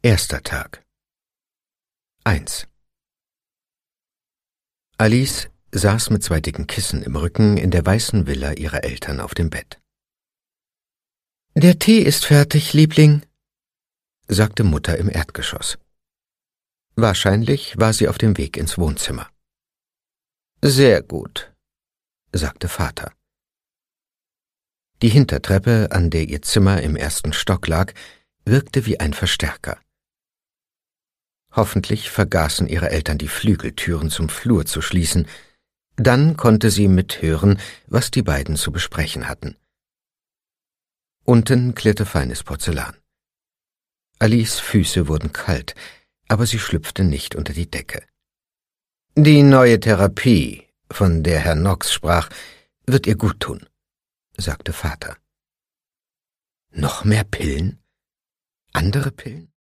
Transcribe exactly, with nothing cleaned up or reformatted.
Erster Tag. eins. Alice saß mit zwei dicken Kissen im Rücken in der weißen Villa ihrer Eltern auf dem Bett. »Der Tee ist fertig, Liebling«, sagte Mutter im Erdgeschoss. Wahrscheinlich war sie auf dem Weg ins Wohnzimmer. »Sehr gut«, sagte Vater. Die Hintertreppe, an der ihr Zimmer im ersten Stock lag, wirkte wie ein Verstärker. Hoffentlich vergaßen ihre Eltern die Flügeltüren zum Flur zu schließen. Dann konnte sie mithören, was die beiden zu besprechen hatten. Unten klirrte feines Porzellan. Alice' Füße wurden kalt, aber sie schlüpfte nicht unter die Decke. »Die neue Therapie, von der Herr Knox sprach, wird ihr gut tun«, sagte Vater. »Noch mehr Pillen? Andere Pillen?«